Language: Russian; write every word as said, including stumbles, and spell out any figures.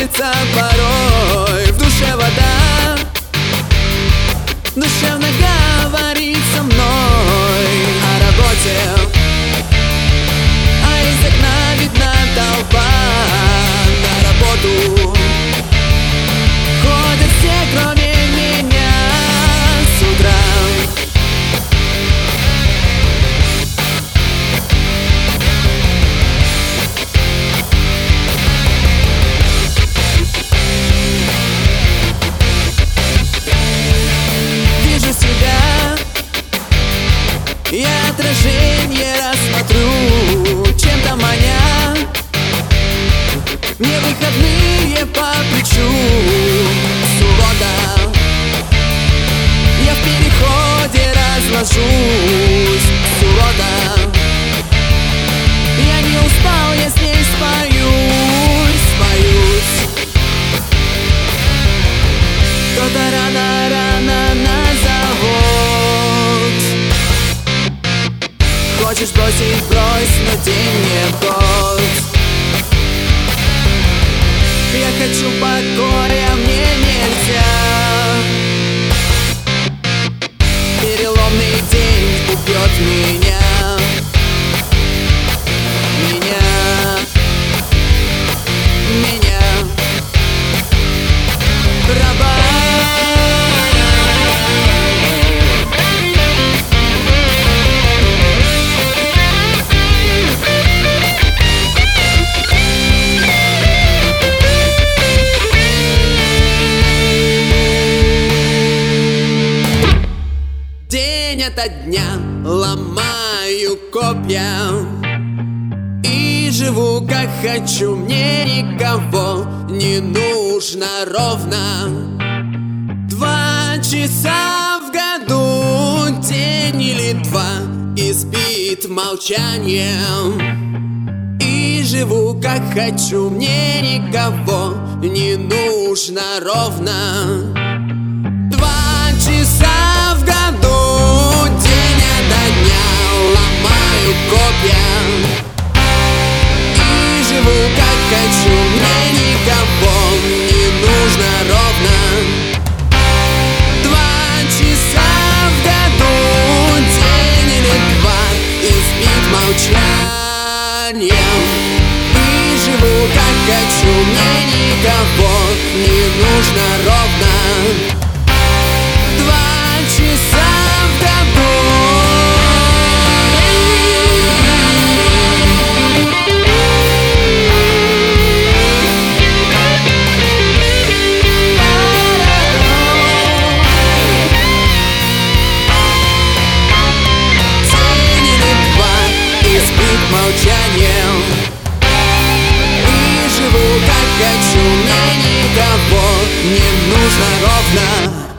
хочется порой. В душе вода душевно говорит со мной о работе, а из окна видна толпа. На работу ходят все, кроме меня, с утра. Вижу себя, я отражение рассмотрю, чем-то маня мне выходные по плечу. Суббота, я в переходе разложусь. Суббота, я не устал, я с ней споюсь, споюсь. Кто-то рано-рано на завод. Хочешь бросить, брось, но день не тот. Я хочу покоя, мне нельзя. Переломный день убьет меня. Меня, меня. Раба. День ото дня ломаю копья и живу как хочу, мне никого не нужно ровно. Два часа в году, день или два, и спит молчанием. И живу как хочу, мне никого не нужно ровно. Два часа в году, день ото дня ломаю копья и живу как хочу, мне никого не нужно ровно. Два часа в году, день или два, и спит молчанием. И живу как хочу, мне никого не нужно ровно. Два часа в году. День или два, и спит молчанием. И живу как хочу, мне никого не нужно ровно.